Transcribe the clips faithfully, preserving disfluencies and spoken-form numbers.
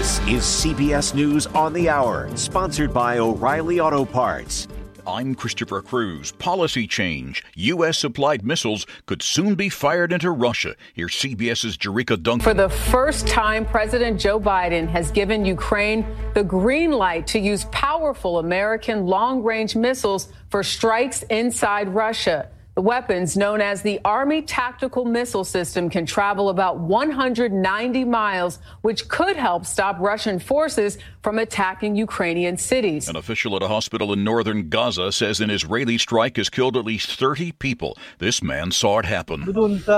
This is C B S News on the Hour, sponsored by O'Reilly Auto Parts. I'm Christopher Cruz. Policy change. U S-supplied missiles could soon be fired into Russia. Here's CBS's Jerika Duncan. For the first time, President Joe Biden has given Ukraine the green light to use powerful American long-range missiles for strikes inside Russia. The weapons, known as the Army Tactical Missile System, can travel about one hundred ninety miles, which could help stop Russian forces from attacking Ukrainian cities. An official at a hospital in northern Gaza says an Israeli strike has killed at least thirty people. This man saw it happen. With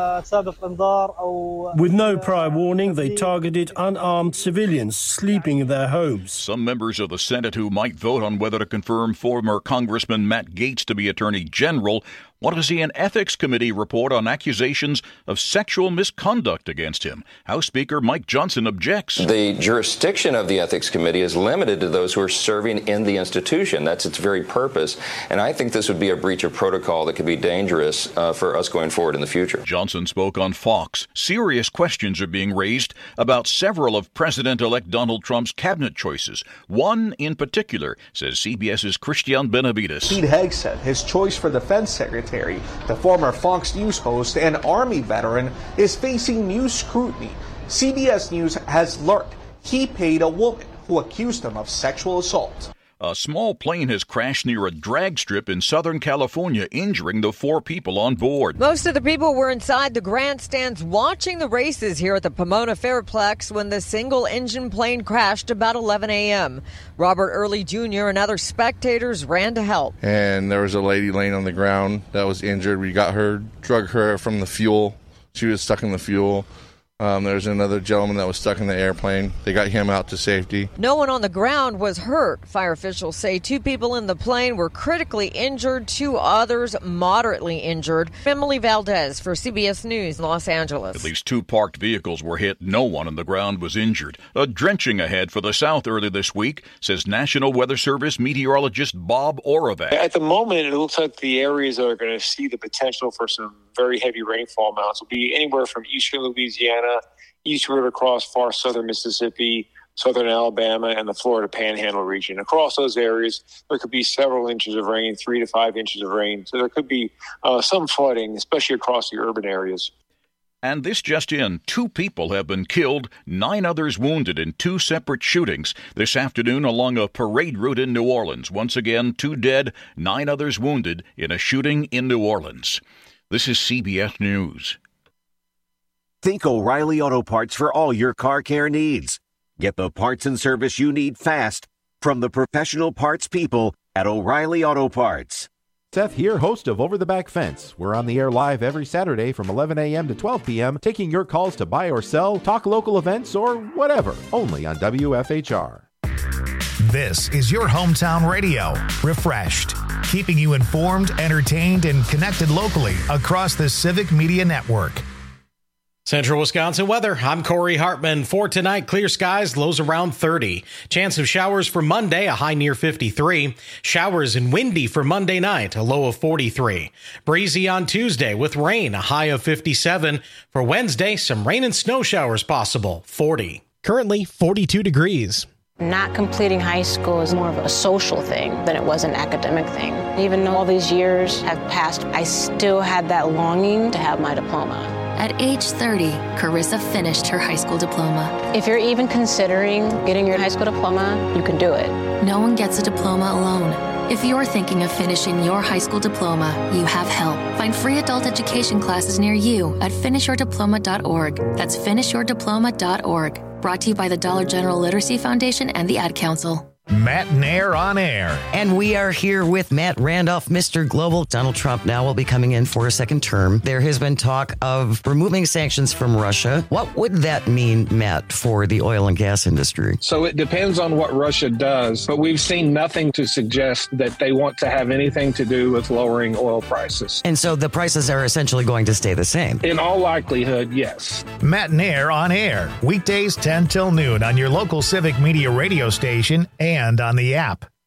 no prior warning, they targeted unarmed civilians sleeping in their homes. Some members of the Senate who might vote on whether to confirm former Congressman Matt Gaetz to be Attorney General want to see an ethics committee report on accusations of sexual misconduct against him. House Speaker Mike Johnson objects. The jurisdiction of the ethics committee is limited to those who are serving in the institution. That's its very purpose. And I think this would be a breach of protocol that could be dangerous uh, for us going forward in the future. Johnson spoke on Fox. Serious questions are being raised about several of President-elect Donald Trump's cabinet choices. One in particular, says CBS's Christian Benavides. Pete Hegseth, his choice for defense secretary, the former Fox News host and Army veteran, is facing new scrutiny. C B S News has learned he paid a woman who accused him of sexual assault. A small plane has crashed near a drag strip in Southern California, injuring the four people on board. Most of the people were inside the grandstands watching the races here at the Pomona Fairplex when the single-engine plane crashed about eleven a.m. Robert Early Junior and other spectators ran to help. And there was a lady laying on the ground that was injured. We got her, drug her from the fuel. She was stuck in the fuel. Um, there's another gentleman that was stuck in the airplane. They got him out to safety. No one on the ground was hurt. Fire officials say two people in the plane were critically injured, two others moderately injured. Emily Valdez for C B S News, Los Angeles. At least two parked vehicles were hit. No one on the ground was injured. A drenching ahead for the South early this week, says National Weather Service meteorologist Bob Oravec. At the moment, it looks like the areas that are going to see the potential for some very heavy rainfall amounts will be anywhere from eastern Louisiana, eastward across far southern Mississippi, southern Alabama, and the Florida Panhandle region. Across those areas, there could be several inches of rain, three to five inches of rain. So there could be uh, some flooding, especially across the urban areas. And this just in, two people have been killed, nine others wounded in two separate shootings this afternoon along a parade route in New Orleans. Once again, two dead, nine others wounded in a shooting in New Orleans. This is C B S News. Think O'Reilly Auto Parts for all your car care needs. Get the parts and service you need fast from the professional parts people at O'Reilly Auto Parts. Seth here, host of Over the Back Fence. We're on the air live every Saturday from eleven a.m. to twelve p.m., taking your calls to buy or sell, talk local events, or whatever, only on W F H R. This is your hometown radio, Refreshed, keeping you informed, entertained, and connected locally across the Civic Media Network. Central Wisconsin weather. I'm Corey Hartman. For tonight, clear skies, lows around thirty. Chance of showers for Monday, a high near fifty-three. Showers and windy for Monday night, a low of forty-three. Breezy on Tuesday with rain, a high of fifty-seven. For Wednesday, some rain and snow showers possible, forty. Currently forty-two degrees. Not completing high school is more of a social thing than it was an academic thing. Even though all these years have passed, I still had that longing to have my diploma. At age thirty, Carissa finished her high school diploma. If you're even considering getting your high school diploma, you can do it. No one gets a diploma alone. If you're thinking of finishing your high school diploma, you have help. Find free adult education classes near you at finish your diploma dot org. That's finish your diploma dot org. Brought to you by the Dollar General Literacy Foundation and the Ad Council. Matt Nair on air. And we are here with Matt Randolph, Mister Global. Donald Trump now will be coming in for a second term. There has been talk of removing sanctions from Russia. What would that mean, Matt, for the oil and gas industry? So it depends on what Russia does, but we've seen nothing to suggest that they want to have anything to do with lowering oil prices. And so the prices are essentially going to stay the same? In all likelihood, yes. Matt Nair on air, weekdays ten till noon on your local Civic Media radio station and on the app.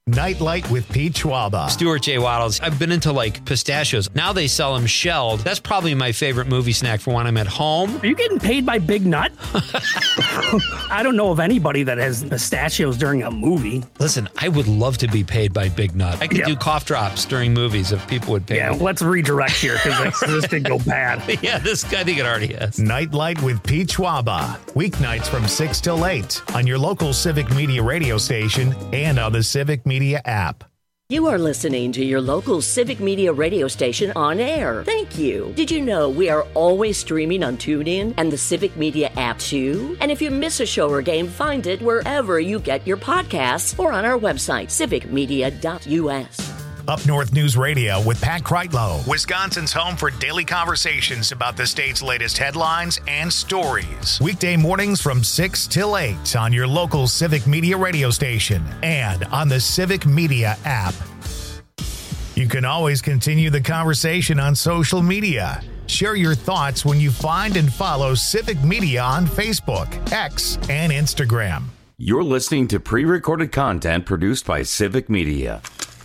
Nightlight with Pete Schwaba. Stuart J. Waddles. I've been into like pistachios. Now they sell them shelled. That's probably my favorite movie snack for when I'm at home. Are you getting paid by Big Nut? I don't know of anybody that has pistachios during a movie. Listen, I would love to be paid by Big Nut. I could Yeah. do cough drops during movies if people would pay Yeah, me. let's redirect here because this did go bad. Yeah, this I think it already has. Nightlight with Pete Schwaba. Weeknights from six till eight on your local Civic Media radio station and on the Civic Media app. You are listening to your local Civic Media radio station on air. Thank you. Did you know we are always streaming on TuneIn and the Civic Media app too? And if you miss a show or game, find it wherever you get your podcasts or on our website, civic media dot u s. Up North News Radio with Pat Kreitlow, Wisconsin's home for daily conversations about the state's latest headlines and stories. Weekday mornings from six till eight on your local Civic Media radio station and on the Civic Media app. You can always continue the conversation on social media. Share your thoughts when you find and follow Civic Media on Facebook, X, and Instagram. You're listening to pre-recorded content produced by Civic Media.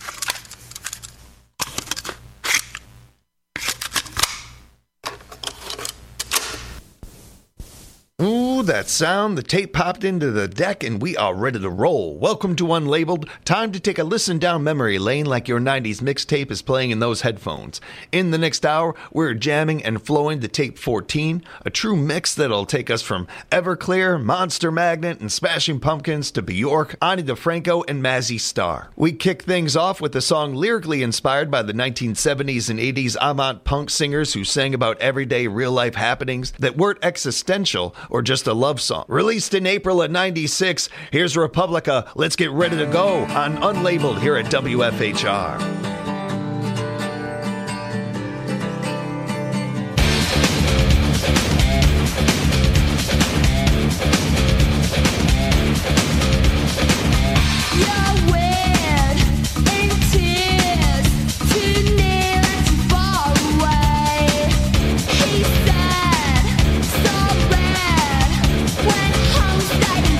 Ooh, that sound. The tape popped into the deck and we are ready to roll. Welcome to Unlabeled. Time to take a listen down memory lane like your nineties mixtape is playing in those headphones. In the next hour, we're jamming and flowing to tape fourteen, a true mix that'll take us from Everclear, Monster Magnet, and Smashing Pumpkins to Bjork, Ani DeFranco, and Mazzy Star. We kick things off with a song lyrically inspired by the nineteen seventies and eighties avant punk singers who sang about everyday real-life happenings that weren't existential or just a love song. Released in April of ninety-six, here's Republica, Let's Get Ready to Go on Unlabeled here at W F H R.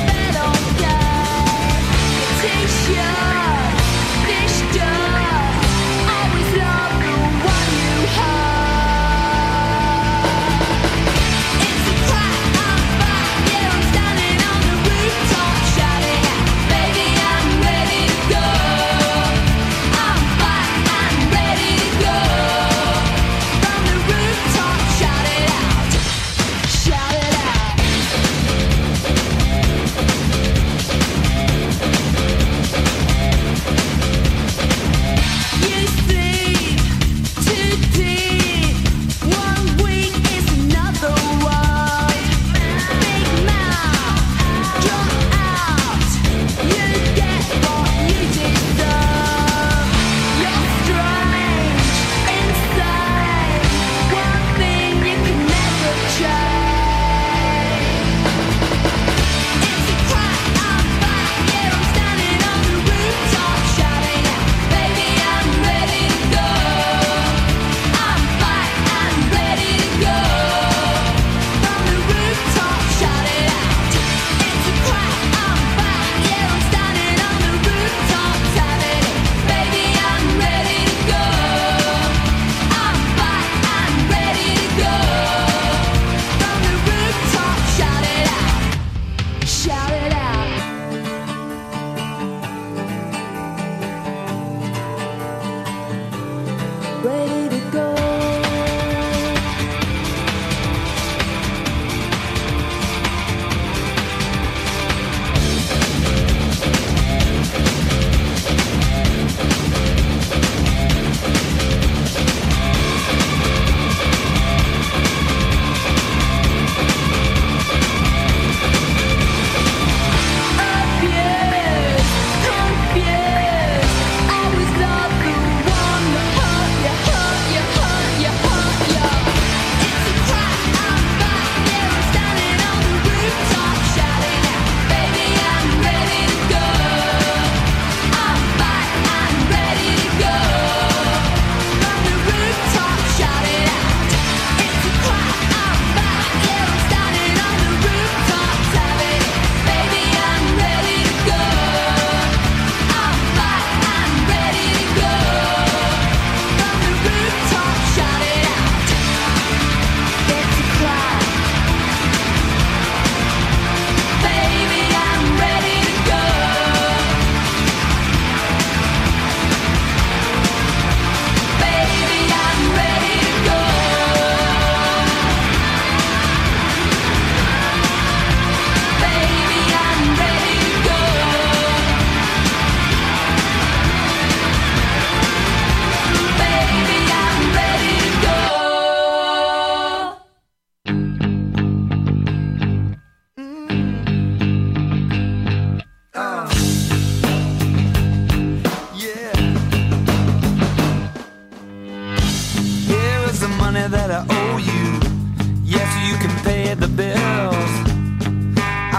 T-shirt, fish dog.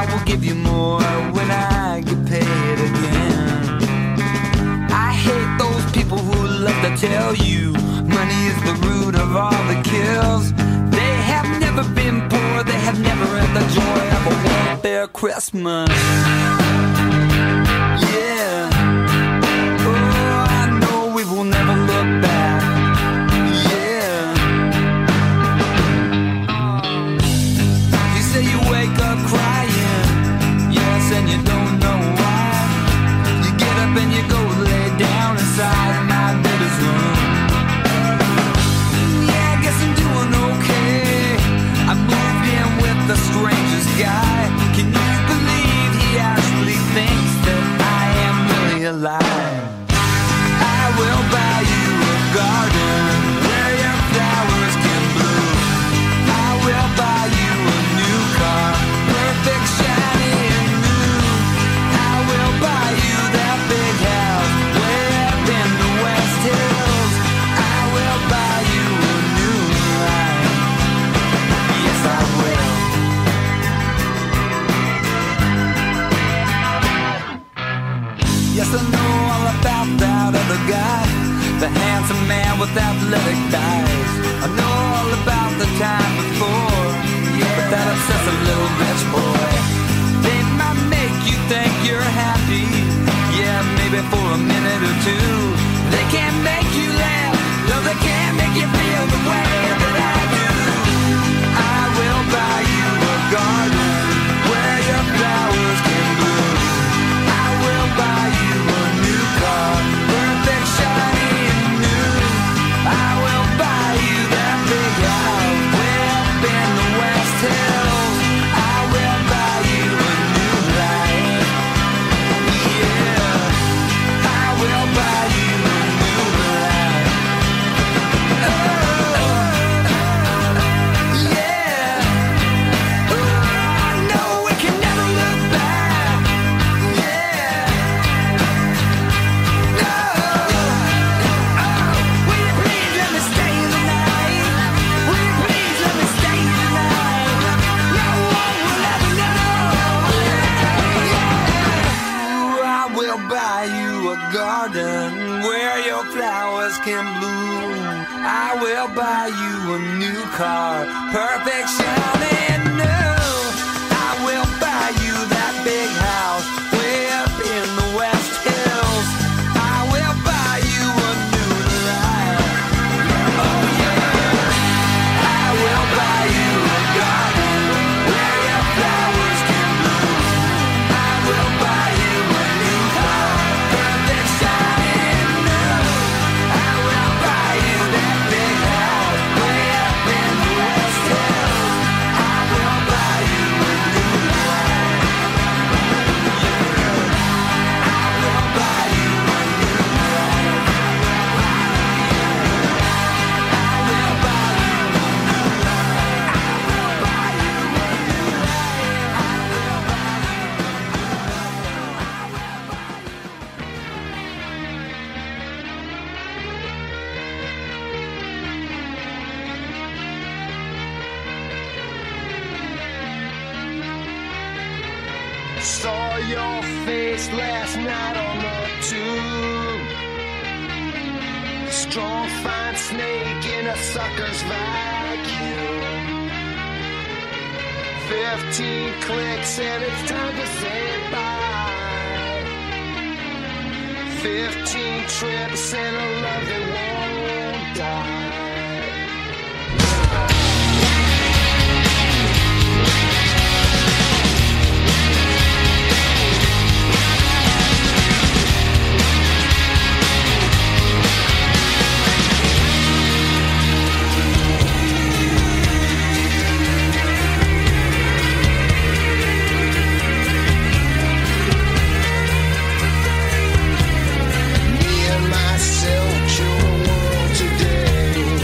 I will give you more when I get paid again. I hate those people who love to tell you money is the root of all the kills. They have never been poor, they have never had the joy of a welfare Christmas. Yeah. Oh, I know we will never look back. Yeah. You say you wake up crying, yes, and you don't know why. You get up and you go lay down inside my neighbor's room. Yeah, I guess I'm doing okay. I moved in with the strangest guy. Can you believe he actually thinks that I am really alive? I will buy you a garden where your flowers can bloom. I will buy you a new car, perfect, shiny and new. I will buy you that big house way up in the West Hills. I will buy you a new life. Yes, I will. Yes, I know all about that other guy, the handsome man with athletic thighs. I know all about the time before, yeah, but that obsessive little bitch boy. They might make you think you're happy, yeah, maybe for a minute or two. They can't make you laugh, no, they can't make you feel the way that I do. I will buy you a garden where your flowers can bloom. I will buy you a new car, perfect, shiny and new. I will buy you that big house way up in the West Hills. I will buy you a new life. Yeah, I will buy you a new life. Oh, yeah. Oh, I know we can never look back. Yeah. No. Oh, will you please let me stay the night? Will you please let me stay the night? No one will ever know. Ooh, I will buy you a garden where your flowers can bloom. I will buy you a new car, perfect, shiny and new. I will buy you that big house way up in the West Hills. I will buy you a new life. Oh yeah. I will buy you a garden where your flowers can bloom. I will buy you a new car, perfect, shiny and new. I will buy you that big house way up in the West Hills. I will buy you a new life. I will buy you a new life. I will buy you a new life. I will buy you a new life. I will Saw your face last night on the tube. Strong, fine snake in a sucker's vacuum. Fifteen clicks and it's time to say bye. Fifteen trips and a love that won't die. Me and myself, kill the world today.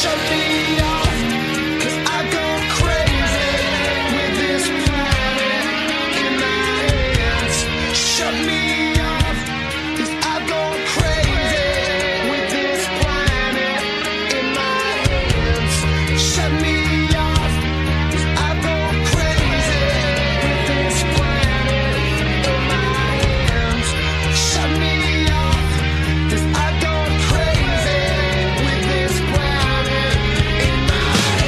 Shut me off, 'cause I've gone crazy with this planet in my hands. Shut me off, 'cause I've gone crazy with this planet in my hands. Shut me off, 'cause I've gone crazy with this planet in my hands. Shut me off, 'cause I've gone crazy with this planet in my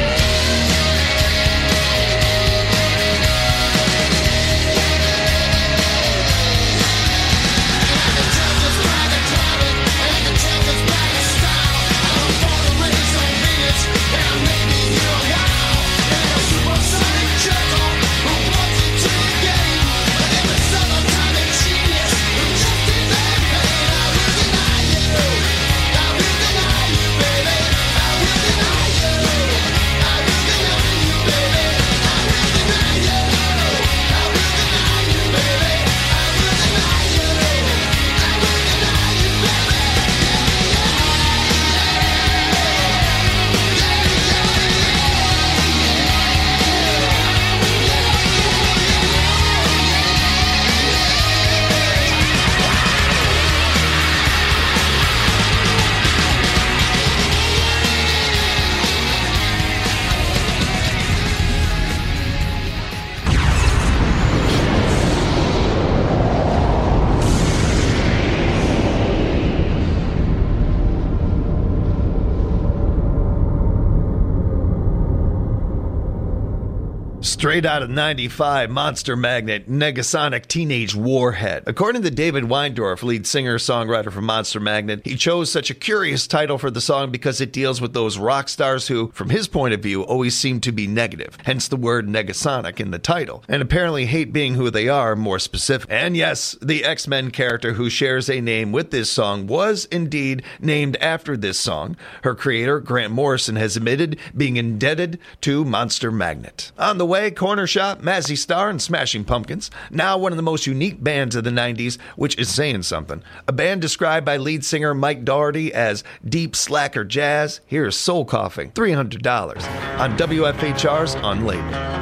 Straight out of ninety-five, Monster Magnet, Negasonic Teenage Warhead. According to David Weindorf, lead singer-songwriter for Monster Magnet, he chose such a curious title for the song because it deals with those rock stars who, from his point of view, always seem to be negative, hence the word Negasonic in the title, and apparently hate being who they are more specific. And yes, the X-Men character who shares a name with this song was indeed named after this song. Her creator, Grant Morrison, has admitted being indebted to Monster Magnet. On the way, Corner Shop, Mazzy Star, and Smashing Pumpkins. Now one of the most unique bands of the nineties, which is saying something. A band described by lead singer Mike Doherty as deep slacker jazz. Here's Soul Coughing, three hundred dollars on W F H R's Unlabeled.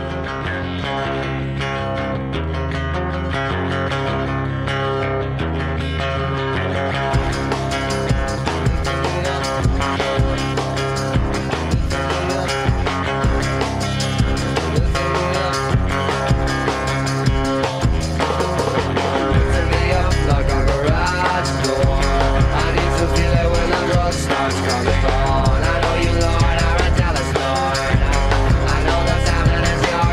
Coming on, I know you, Lord, are a jealous Lord. I know the time that is yours.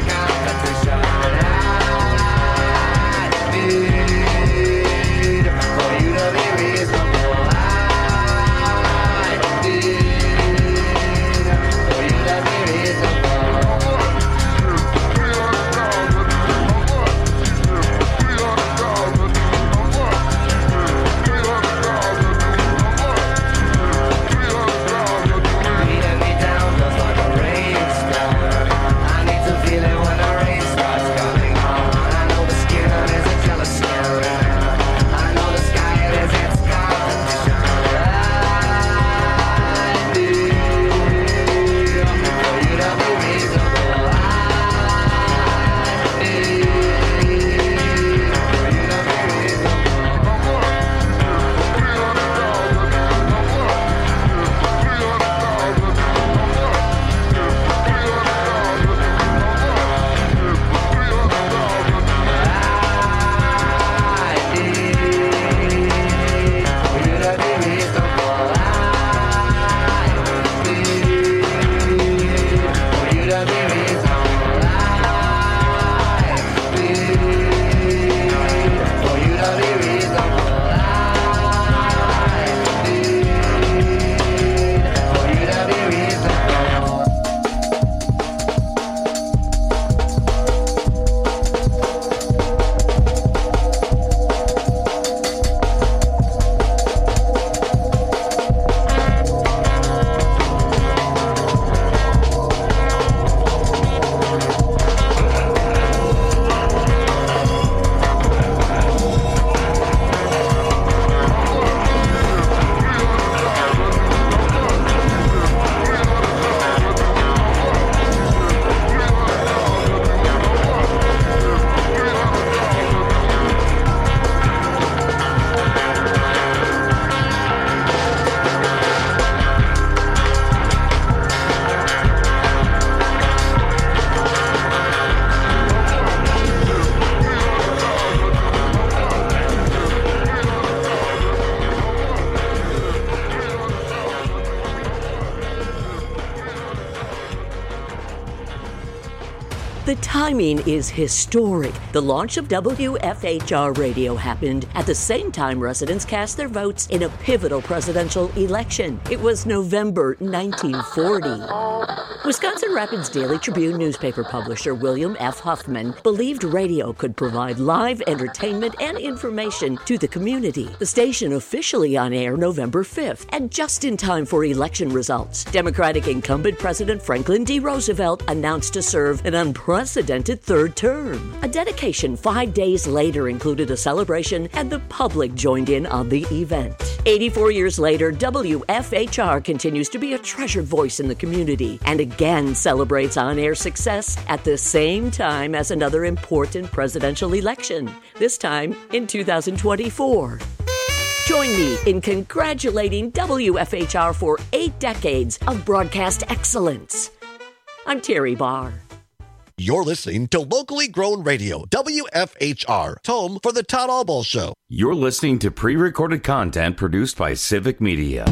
The timing is historic. The launch of W F H R Radio happened at the same time residents cast their votes in a pivotal presidential election. It was November nineteen forty. Wisconsin Rapids Daily Tribune newspaper publisher William F. Huffman believed radio could provide live entertainment and information to the community. The station officially on air November fifth, and just in time for election results. Democratic incumbent President Franklin D. Roosevelt announced to serve an unprecedented third term. A dedication five days later included a celebration, and the public joined in on the event. eighty-four years later, W F H R continues to be a treasured voice in the community, and again celebrates on-air success at the same time as another important presidential election, this time in two thousand twenty-four. Join me in congratulating W F H R for eight decades of broadcast excellence. I'm Terry Barr. You're listening to locally grown radio, W F H R, home for the Todd Albaugh Show. You're listening to pre-recorded content produced by Civic Media.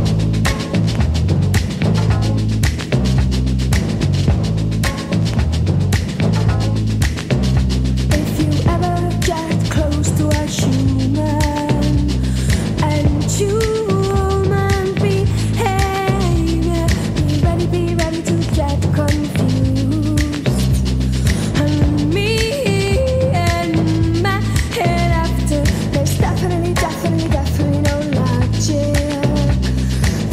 Definitely, definitely no logic.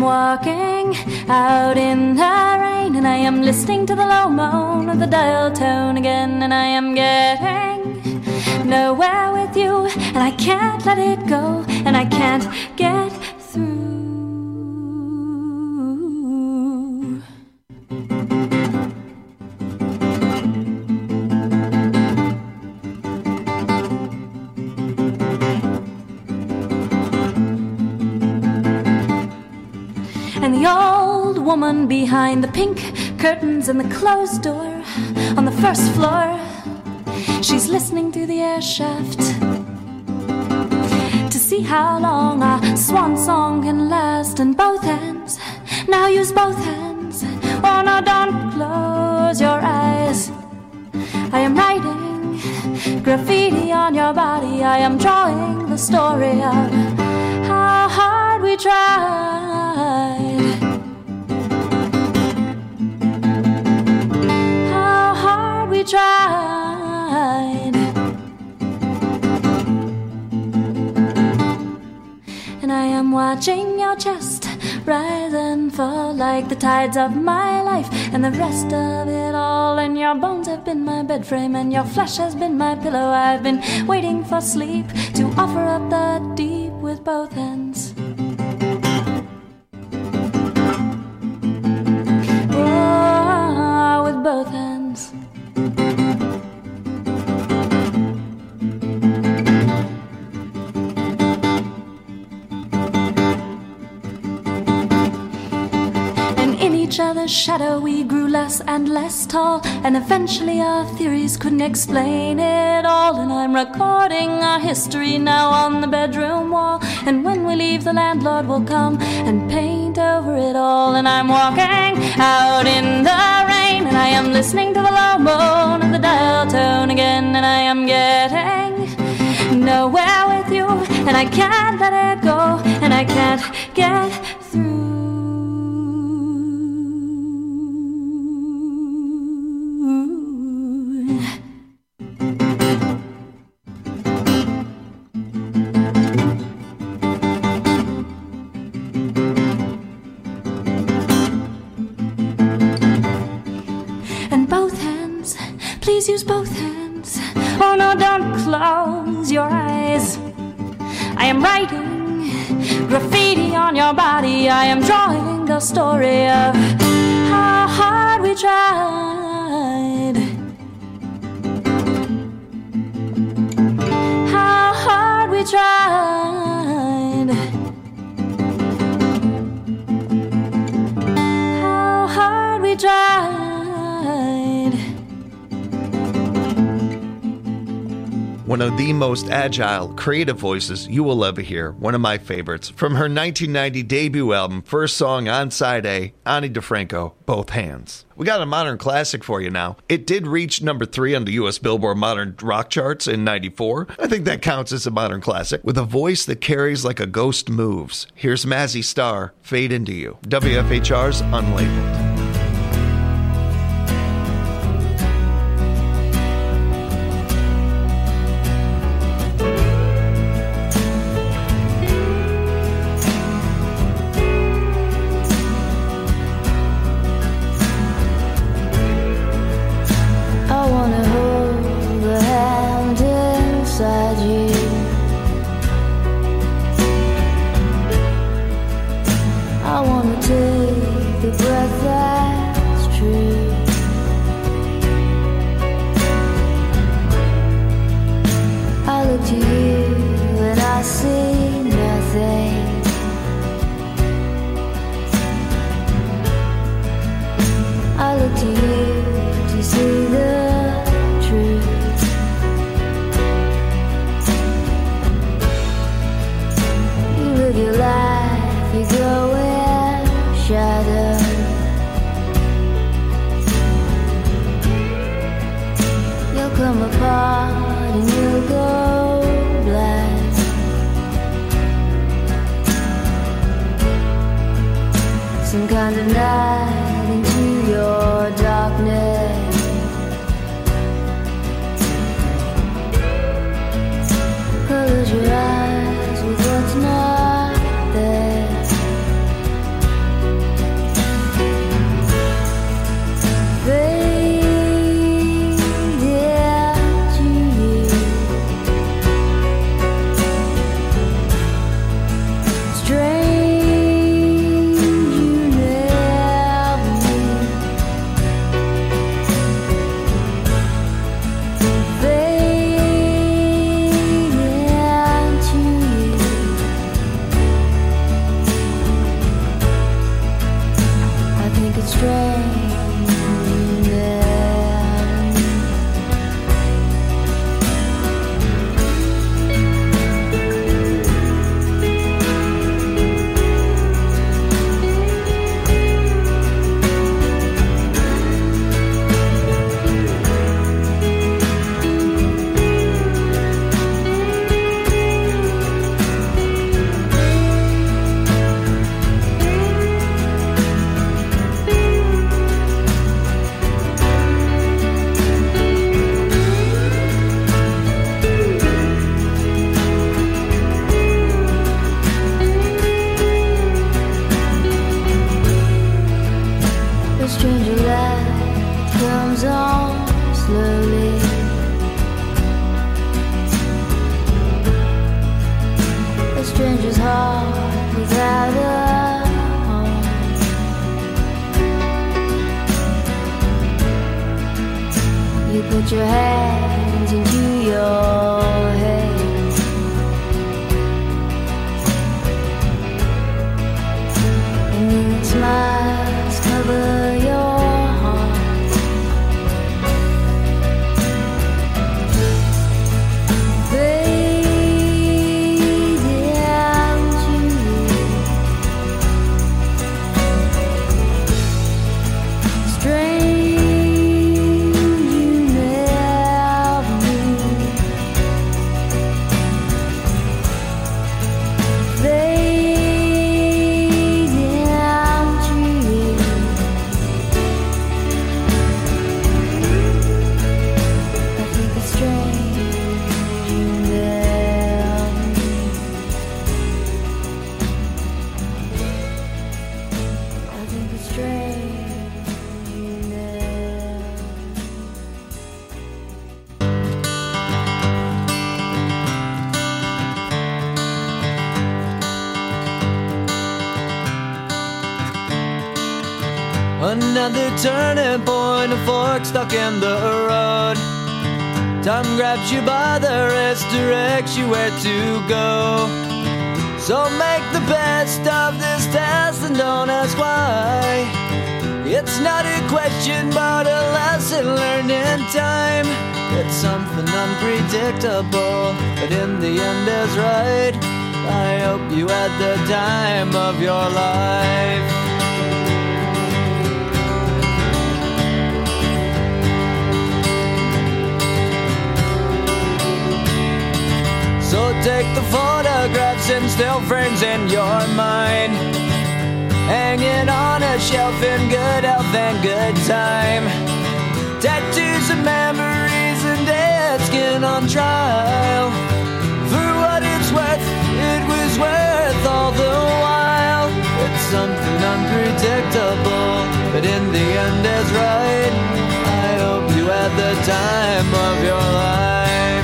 walking out in the rain, and I am listening to the low moan of the dial tone again, and I am getting nowhere with you, and I can't let it go, and I can't get through. And the old woman behind the pink curtains and the closed door on the first floor, she's listening through the air shaft to see how long our swan song can last. And both hands, now use both hands. Oh no, don't close your eyes. I am writing graffiti on your body. I am drawing the story of how hard we tried. How hard we tried. And I am watching your chest rise and fall like the tides of my life, and the rest of it all. And your bones have been my bed frame, and your flesh has been my pillow. I've been waiting for sleep to offer up the deep with both hands. Oh, with both hands. Each other's shadow we grew less and less tall, and eventually our theories couldn't explain it all. And I'm recording our history now on the bedroom wall, and when we leave the landlord will come and paint over it all. And I'm walking out in the rain, and I am listening to the low moan of the dial tone again, and I am getting nowhere with you, and I can't let it go, and I can't get through. Please use both hands. Oh no, don't close your eyes. I am writing graffiti on your body. I am drawing the story of how hard we tried. How hard we tried. How hard we tried. One of the most agile, creative voices you will ever hear. One of my favorites. From her nineteen ninety debut album, first song on side A, Ani DiFranco, Both Hands. We got a modern classic for you now. It did reach number three on the U S Billboard Modern Rock charts in ninety-four. I think that counts as a modern classic. With a voice that carries like a ghost moves. Here's Mazzy Star, Fade Into You. W F H R's Unlabeled. I wanna take the breath Put your hands into your head. And then smiles cover your heart. Fade down to you. Strange you never knew. Fade down to you. I think it's strange you never knew. I think it's strange you never. Another turning point, a fork stuck in the road. Time grabs you by the wrist, directs you where to go. So make the best of this test and don't ask why. It's not a question but a lesson learned in time. It's something unpredictable, but in the end is right. I hope you had the time of your life. So take the photographs and still frames in your mind, hanging on a shelf in good health and good time. Tattoos of memories and dead skin on trial. For what it's worth, it was worth all the while. It's something unpredictable, but in the end is right. I hope you had the time of your life.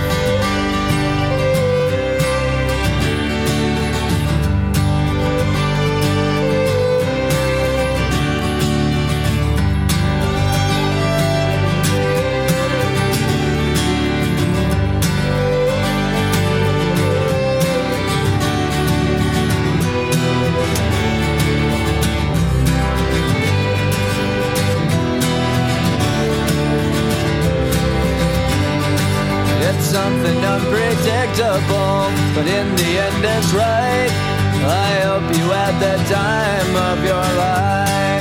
It's something unpredictable, but in the end it's right. I hope you had the time of your life.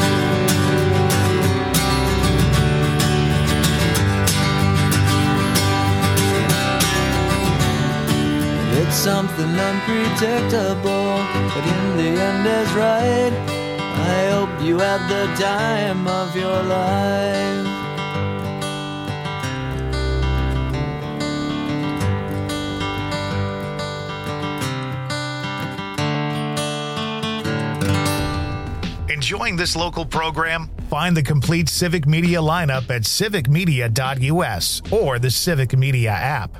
It's something unpredictable, but in the end is right. I hope you had the time of your life. Enjoying this local program? Find the complete Civic Media lineup at civic media dot u s or the Civic Media app.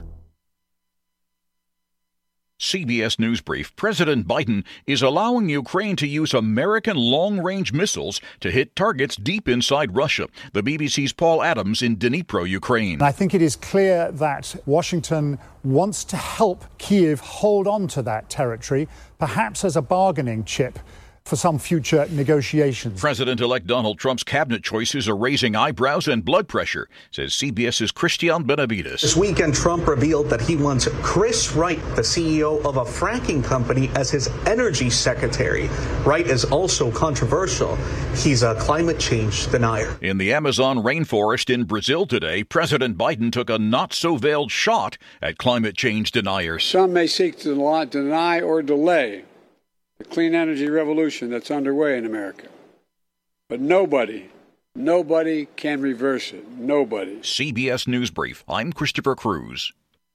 C B S News Brief. President Biden is allowing Ukraine to use American long-range missiles to hit targets deep inside Russia. The B B C's Paul Adams in Dnipro, Ukraine. I think it is clear that Washington wants to help Kyiv hold on to that territory, perhaps as a bargaining chip for some future negotiations. President-elect Donald Trump's cabinet choices are raising eyebrows and blood pressure, says CBS's Christian Benavides. This weekend, Trump revealed that he wants Chris Wright, the C E O of a fracking company, as his energy secretary. Wright is also controversial. He's a climate change denier. In the Amazon rainforest in Brazil today, President Biden took a not-so-veiled shot at climate change deniers. Some may seek to deny or delay the clean energy revolution that's underway in America. But nobody, nobody can reverse it. Nobody. C B S News Brief. I'm Christopher Cruz.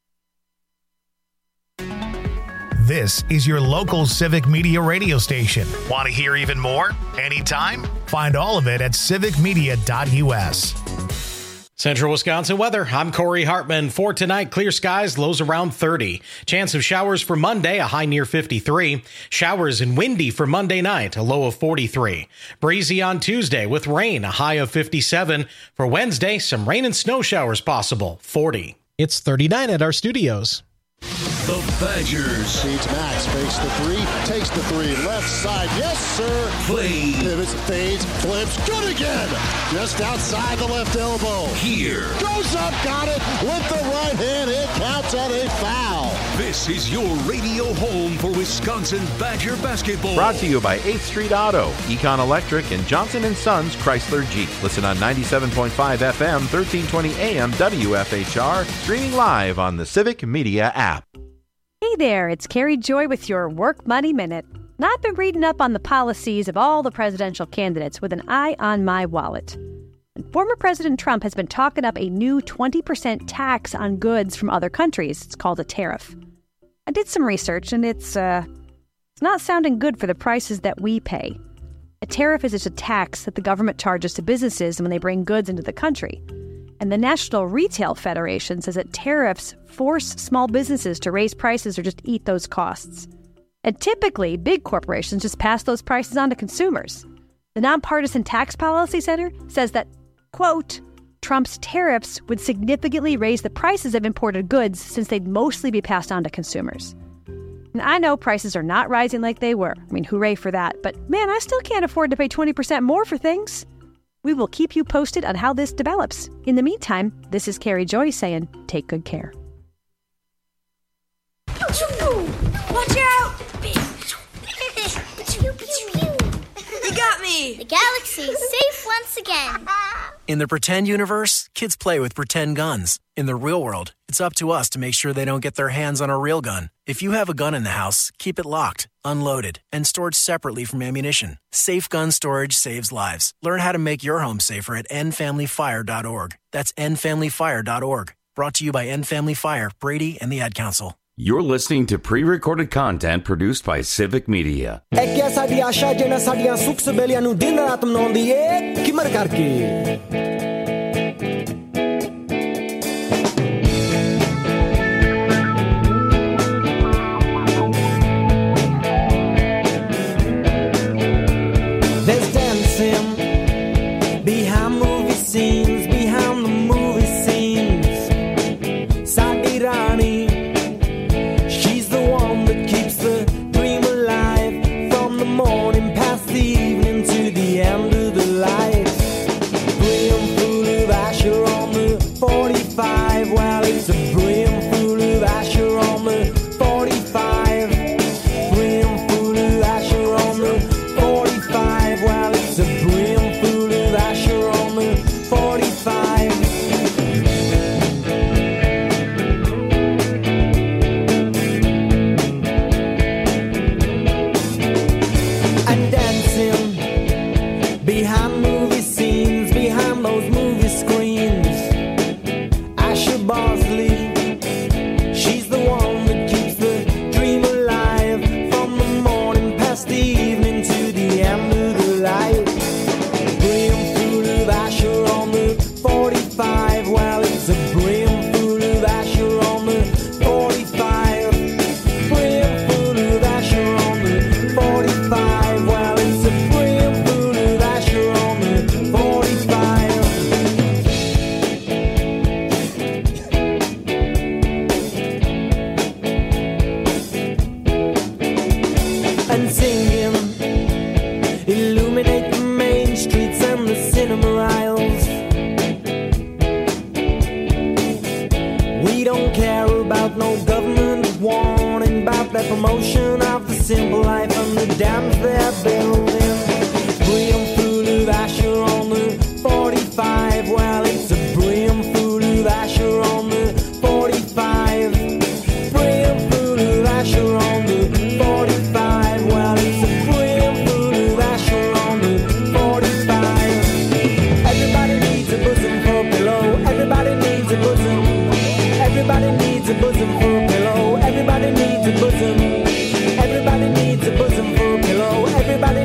This is your local Civic Media radio station. Want to hear even more? Anytime? Find all of it at civic media dot u s. Central Wisconsin weather. I'm Corey Hartman. For tonight, clear skies, lows around thirty. Chance of showers for Monday, a high near fifty-three. Showers and windy for Monday night, a low of forty-three. Breezy on Tuesday with rain, a high of fifty-seven. For Wednesday, some rain and snow showers possible, forty. It's thirty-nine at our studios. The Badgers. Feeds Max, fakes the three, takes the three, left side, yes sir. Play. Pivots, fades, flips, good again. Just outside the left elbow. Here. Goes up, got it, with the right hand, it counts on a foul. This is your radio home for Wisconsin Badger basketball. Brought to you by eighth Street Auto, Econ Electric, and Johnson and Sons Chrysler Jeep. Listen on ninety-seven point five F M, thirteen twenty A M W F H R, streaming live on the Civic Media app. Hey there, it's Carrie Joy with your Work Money Minute. Now, I've been reading up on the policies of all the presidential candidates with an eye on my wallet. And former President Trump has been talking up a new twenty percent tax on goods from other countries. It's called a tariff. I did some research, and it's, uh, it's not sounding good for the prices that we pay. A tariff is just a tax that the government charges to businesses when they bring goods into the country. And the National Retail Federation says that tariffs force small businesses to raise prices or just eat those costs. And typically, big corporations just pass those prices on to consumers. The Nonpartisan Tax Policy Center says that, quote, Trump's tariffs would significantly raise the prices of imported goods since they'd mostly be passed on to consumers. And I know prices are not rising like they were. I mean, hooray for that. But man, I still can't afford to pay twenty percent more for things. We will keep you posted on how this develops. In the meantime, this is Carrie Joy saying, take good care. Watch out! You got me! The galaxy's safe once again. In the pretend universe, kids play with pretend guns. In the real world, it's up to us to make sure they don't get their hands on a real gun. If you have a gun in the house, keep it locked, unloaded, and stored separately from ammunition. Safe gun storage saves lives. Learn how to make your home safer at end family fire dot org. That's end family fire dot org. Brought to you by End Family Fire, Brady, and the Ad Council. You're listening to pre-recorded content produced by Civic Media. É que essa de achar de nessa de suco sebelian no din rato non di e que marcar que There's dancing behind movie scenes, behind the movie scenes. Sadi Rani, she's the one that keeps the dream alive from the morning past the evening to the end of the light. Brim full of Asher on the forty-five. Well, it's a brim full of Asher on the forty-five. Brim full of Asher on the forty-five. Well, it's a brim full of Asher on the forty-five. And dancing behind movie scenes, behind those movie screens. Asher Bosley, she's the one that keeps the dream alive from the morning past the evening to the end of the light. Brim full of Asher on the forty-five. Well, it's a brim full of Asher on the forty-five. Brim full of Asher on the forty-five. Well, it's a brim full of Asher on the forty-five. And singing, illuminate the main streets and the cinema aisles. We don't care about no government warning about that promotion of the simple life and the dams they're building. Brim full of Asher on the forty-five. Well, it's a brim full of Asher on the forty-five. Brim full of Asher on the forty-five. Well, it's a brim full of Asher on the forty-five. Everybody needs a bosom for a pillow. Everybody needs a bosom. Everybody needs a bosom for a pillow. Everybody needs a bosom. Everybody needs a bosom for a pillow. Everybody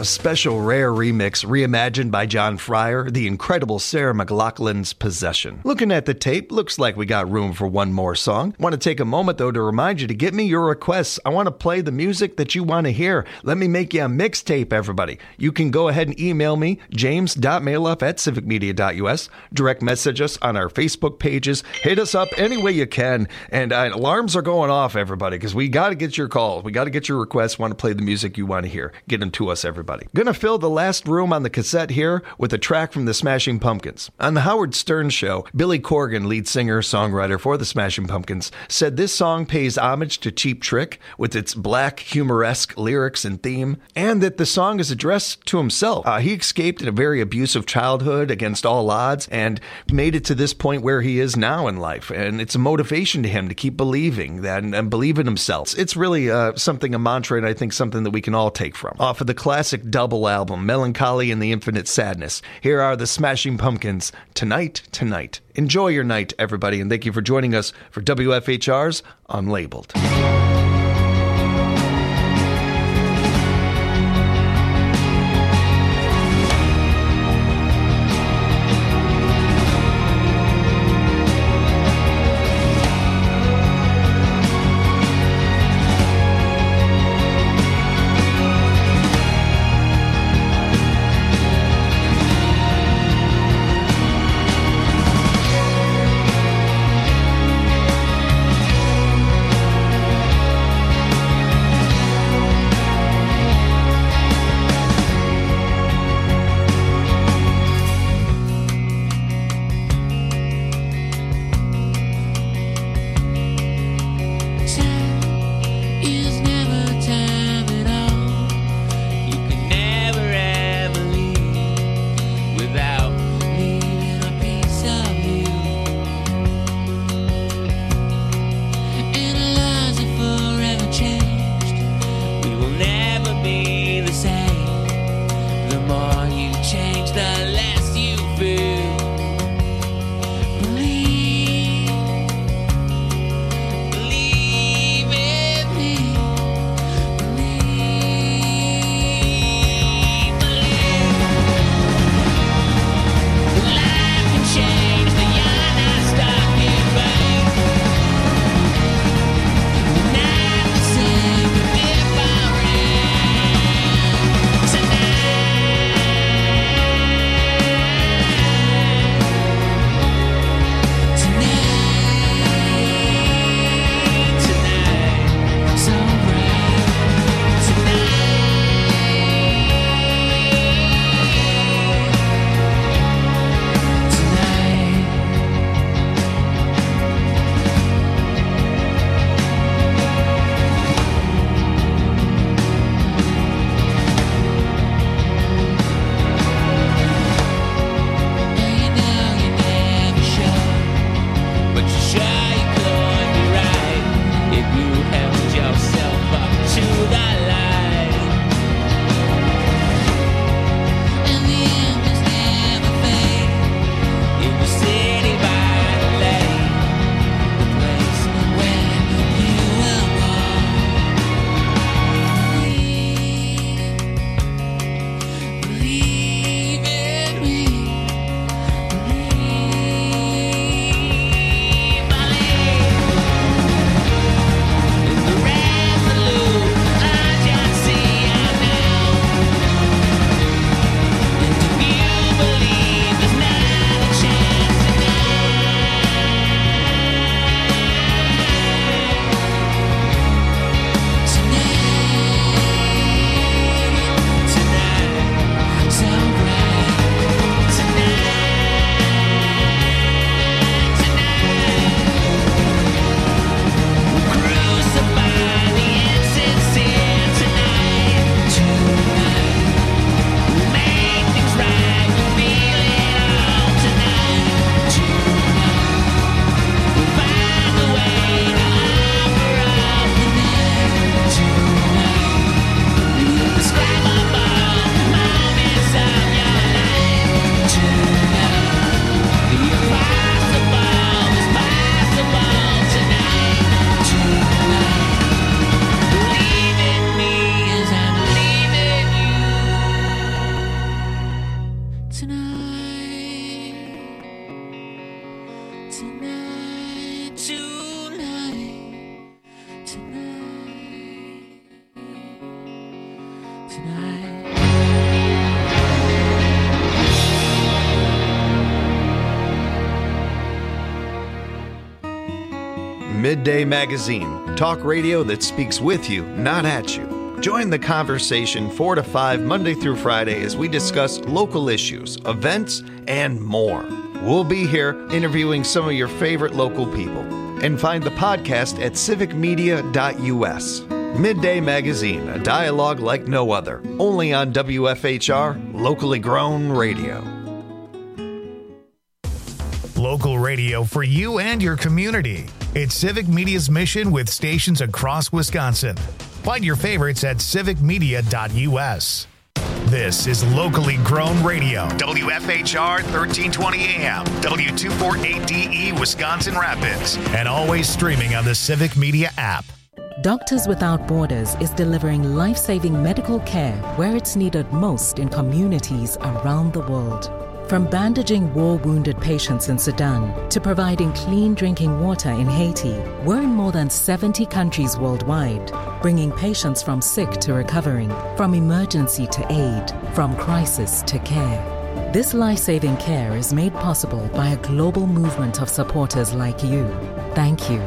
a special rare remix reimagined by John Fryer, the incredible Sarah McLachlan's Possession. Looking at the tape, looks like we got room for one more song. Want to take a moment though to remind you to get me your requests. I want to play the music that you want to hear. Let me make you a mixtape, everybody. You can go ahead and email me, james dot mailup at civic media dot u s. Direct message us on our Facebook pages. Hit us up any way you can. And uh, alarms are going off, everybody, because we got to get your calls. We got to get your requests. Want to play the music you want to hear. Get them to us, everybody. Gonna fill the last room on the cassette here with a track from the Smashing Pumpkins. On the Howard Stern Show, Billy Corgan, lead singer, songwriter for the Smashing Pumpkins, said this song pays homage to Cheap Trick with its black, humoresque lyrics and theme, and that the song is addressed to himself. Uh, he escaped a very abusive childhood against all odds and made it to this point where he is now in life, and it's a motivation to him to keep believing that and, and believe in himself. It's really uh, something, a mantra, and I think something that we can all take from. Off of the classic double album, Melancholy and the Infinite Sadness, here are the Smashing Pumpkins, Tonight, Tonight. Enjoy your night, everybody, and thank you for joining us for W F H R's Unlabeled. Tonight, tonight, tonight, tonight. Midday Magazine, talk radio that speaks with you, not at you. Join the conversation four to five Monday through Friday as we discuss local issues, events, and more. We'll be here interviewing some of your favorite local people. And find the podcast at civic media dot u s. Midday Magazine, a dialogue like no other. Only on W F H R, locally grown radio. Local radio for you and your community. It's Civic Media's mission with stations across Wisconsin. Find your favorites at civic media dot u s. This is locally grown radio. W F H R thirteen twenty A M, W two forty-eight D E, Wisconsin Rapids. And always streaming on the Civic Media app. Doctors Without Borders is delivering life-saving medical care where it's needed most in communities around the world. From bandaging war-wounded patients in Sudan to providing clean drinking water in Haiti, we're in more than seventy countries worldwide, bringing patients from sick to recovering, from emergency to aid, from crisis to care. This life-saving care is made possible by a global movement of supporters like you. Thank you.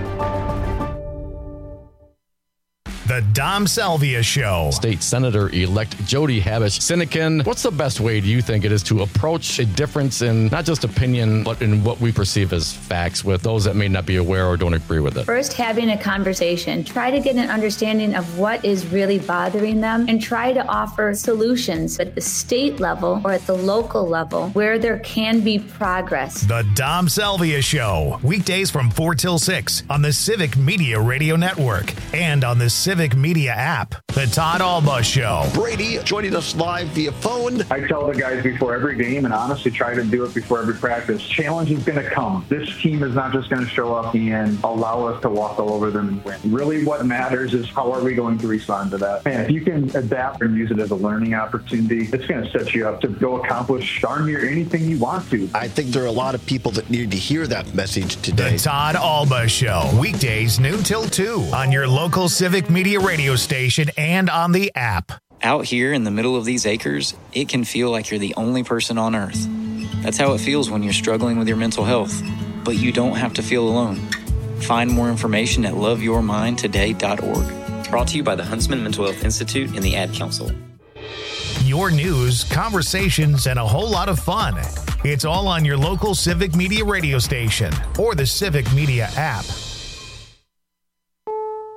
The Dom Salvia Show. State Senator-elect Jody Habush-Sinekin, what's the best way do you think it is to approach a difference in not just opinion, but in what we perceive as facts with those that may not be aware or don't agree with it? First, having a conversation. Try to get an understanding of what is really bothering them and try to offer solutions at the state level or at the local level where there can be progress. The Dom Salvia Show. Weekdays from four till six on the Civic Media Radio Network and on the Civic Media app. The Todd Alba Show. Brady joining us live via phone. I tell the guys before every game, and honestly try to do it before every practice, challenge is going to come. This team is not just going to show up and allow us to walk all over them and win. Really what matters is how are we going to respond to that. And if you can adapt and use it as a learning opportunity, it's going to set you up to go accomplish darn near anything you want to. I think there are a lot of people that need to hear that message today. The Todd Alba Show. Weekdays noon till two on your local Civic Media radio station and on the app. Out here in the middle of these acres, it can feel like you're the only person on earth. That's how it feels when you're struggling with your mental health. But you don't have to feel alone. Find more information at love your mind today dot org. Brought to you by the Huntsman Mental Health Institute and the Ad Council. Your news, conversations, and a whole lot of fun. It's all on your local Civic Media radio station or the Civic Media app.